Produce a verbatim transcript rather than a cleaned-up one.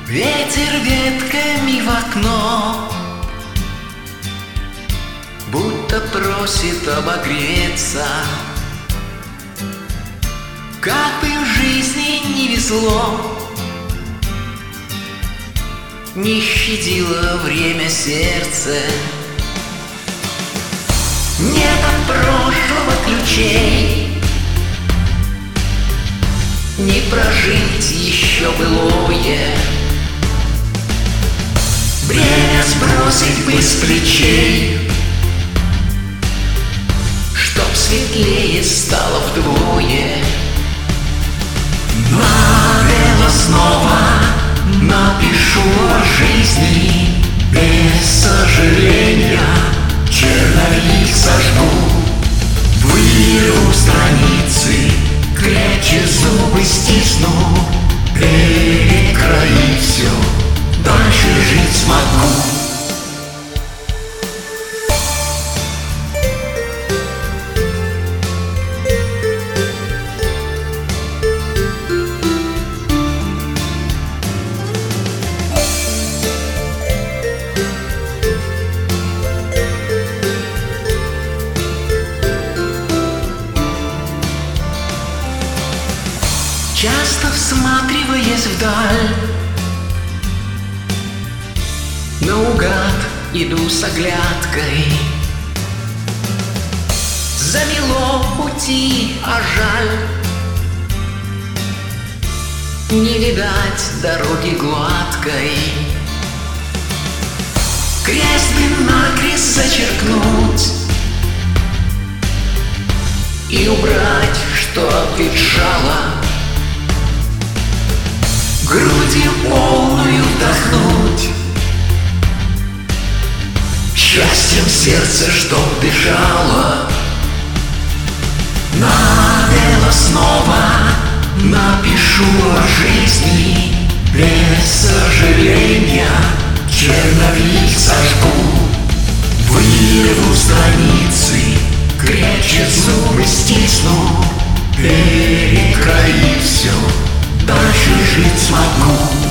Ветер ветками в окно, будто просит обогреться. Как бы в жизни не везло, не щадило время сердце. Нет от прошлого ключей, не прожить еще былое. Время сбросить бы с плечей, чтоб светлее стало вдвое. Навело снова напишу о жизни без сожаления. Черновик сожгу, вырву страницы, крепче зубы стисну, перекрои все, дальше жить смогу. Часто всматриваясь вдаль, наугад иду с оглядкой. Замело пути, а жаль, не видать дороги гладкой. Крест бы накрест зачеркнуть и убрать, что обветшало. Грудью полную вдохнуть, счастьем сердце, чтоб дышало. Навело снова напишу о жизни без сожаления. Черновик сожгу, вырву страницы, крепче зубы стисну, перекрои все, дальше жить смогу.